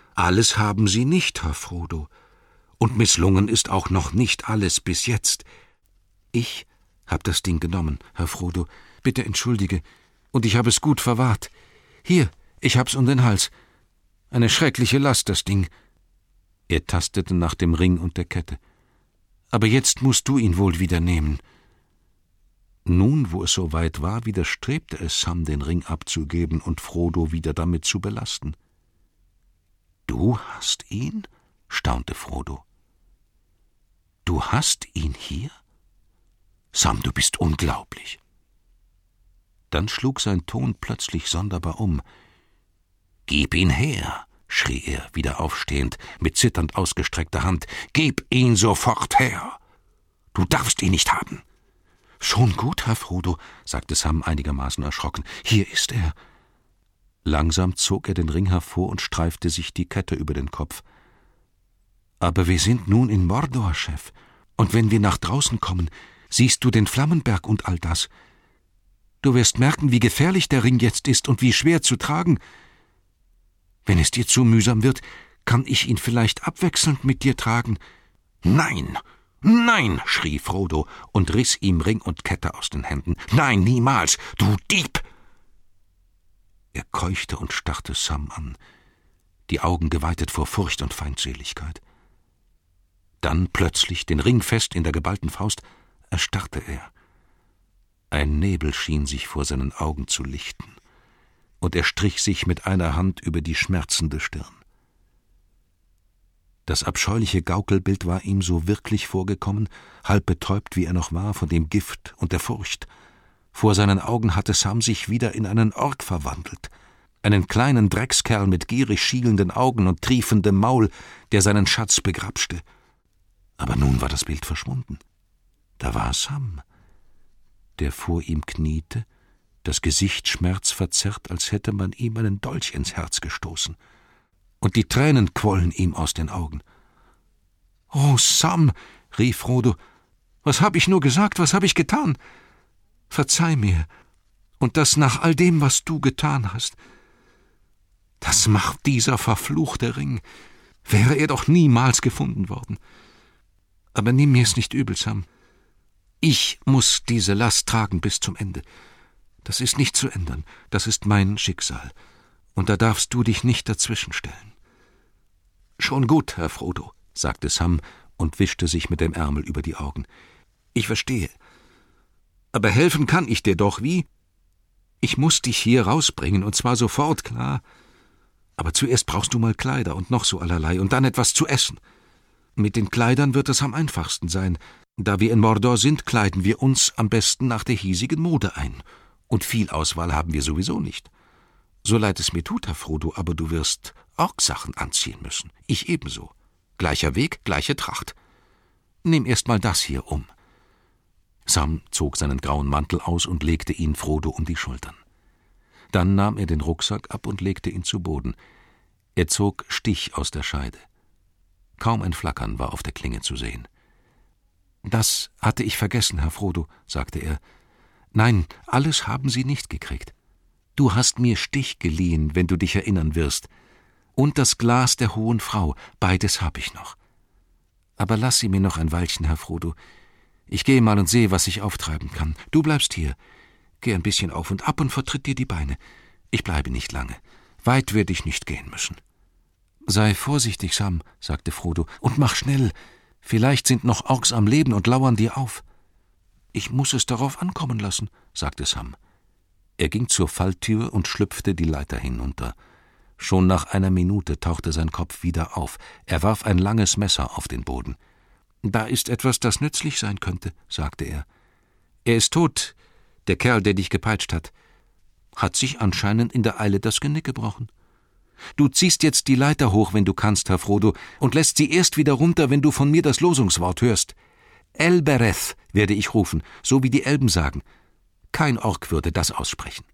Alles haben Sie nicht, Herr Frodo. Und misslungen ist auch noch nicht alles bis jetzt. Ich hab das Ding genommen, Herr Frodo. Bitte entschuldige. Und ich habe es gut verwahrt. Hier, ich hab's um den Hals. Eine schreckliche Last, das Ding. Er tastete nach dem Ring und der Kette. Aber jetzt musst du ihn wohl wieder nehmen. Nun, wo es so weit war, widerstrebte es Sam, den Ring abzugeben und Frodo wieder damit zu belasten. »Du hast ihn?« staunte Frodo. »Du hast ihn hier? Sam, du bist unglaublich.« Dann schlug sein Ton plötzlich sonderbar um. »Gib ihn her«, schrie er, wieder aufstehend, mit zitternd ausgestreckter Hand. »Gib ihn sofort her! Du darfst ihn nicht haben!« »Schon gut, Herr Frodo«, sagte Sam einigermaßen erschrocken. »Hier ist er.« Langsam zog er den Ring hervor und streifte sich die Kette über den Kopf. »Aber wir sind nun in Mordor, Chef. Und wenn wir nach draußen kommen, siehst du den Flammenberg und all das. Du wirst merken, wie gefährlich der Ring jetzt ist und wie schwer zu tragen. Wenn es dir zu mühsam wird, kann ich ihn vielleicht abwechselnd mit dir tragen.« »Nein, nein«, schrie Frodo und riss ihm Ring und Kette aus den Händen. »Nein, niemals, du Dieb!« Er keuchte und starrte Sam an, die Augen geweitet vor Furcht und Feindseligkeit. Dann plötzlich, den Ring fest in der geballten Faust, erstarrte er. Ein Nebel schien sich vor seinen Augen zu lichten, und er strich sich mit einer Hand über die schmerzende Stirn. Das abscheuliche Gaukelbild war ihm so wirklich vorgekommen, halb betäubt wie er noch war von dem Gift und der Furcht. Vor seinen Augen hatte Sam sich wieder in einen Ork verwandelt, einen kleinen Dreckskerl mit gierig schielenden Augen und triefendem Maul, der seinen Schatz begrapschte. Aber nun war das Bild verschwunden. Da war Sam, der vor ihm kniete, das Gesicht schmerzverzerrt, als hätte man ihm einen Dolch ins Herz gestoßen. Und die Tränen quollen ihm aus den Augen. »Oh, Sam«, rief Frodo, »was hab ich nur gesagt, was hab ich getan? Verzeih mir, und das nach all dem, was du getan hast. Das macht dieser verfluchte Ring. Wäre er doch niemals gefunden worden. Aber nimm mir's nicht übel, Sam. Ich muss diese Last tragen bis zum Ende. Das ist nicht zu ändern, das ist mein Schicksal. Und da darfst du dich nicht dazwischenstellen.« »Schon gut, Herr Frodo«, sagte Sam und wischte sich mit dem Ärmel über die Augen. »Ich verstehe. Aber helfen kann ich dir doch, wie? Ich muss dich hier rausbringen, und zwar sofort, klar. Aber zuerst brauchst du mal Kleider und noch so allerlei, und dann etwas zu essen. Mit den Kleidern wird es am einfachsten sein. Da wir in Mordor sind, kleiden wir uns am besten nach der hiesigen Mode ein. Und viel Auswahl haben wir sowieso nicht. So leid es mir tut, Herr Frodo, aber du wirst Orksachen anziehen müssen. Ich ebenso. Gleicher Weg, gleiche Tracht. Nimm erst mal das hier um.« Sam zog seinen grauen Mantel aus und legte ihn Frodo um die Schultern. Dann nahm er den Rucksack ab und legte ihn zu Boden. Er zog Stich aus der Scheide. Kaum ein Flackern war auf der Klinge zu sehen. »Das hatte ich vergessen, Herr Frodo«, sagte er. »Nein, alles haben Sie nicht gekriegt. Du hast mir Stich geliehen, wenn du dich erinnern wirst. Und das Glas der Hohen Frau, beides hab ich noch. Aber lass sie mir noch ein Weilchen, Herr Frodo. Ich gehe mal und sehe, was ich auftreiben kann. Du bleibst hier. Geh ein bisschen auf und ab und vertritt dir die Beine. Ich bleibe nicht lange. Weit werde ich nicht gehen müssen.« »Sei vorsichtig, Sam«, sagte Frodo, »und mach schnell. Vielleicht sind noch Orks am Leben und lauern dir auf.« »Ich muss es darauf ankommen lassen«, sagte Sam. Er ging zur Falltür und schlüpfte die Leiter hinunter. Schon nach einer Minute tauchte sein Kopf wieder auf. Er warf ein langes Messer auf den Boden. »Da ist etwas, das nützlich sein könnte«, sagte er. »Er ist tot, der Kerl, der dich gepeitscht hat. Hat sich anscheinend in der Eile das Genick gebrochen. Du ziehst jetzt die Leiter hoch, wenn du kannst, Herr Frodo, und lässt sie erst wieder runter, wenn du von mir das Losungswort hörst. Elbereth werde ich rufen, so wie die Elben sagen. Kein Ork würde das aussprechen.«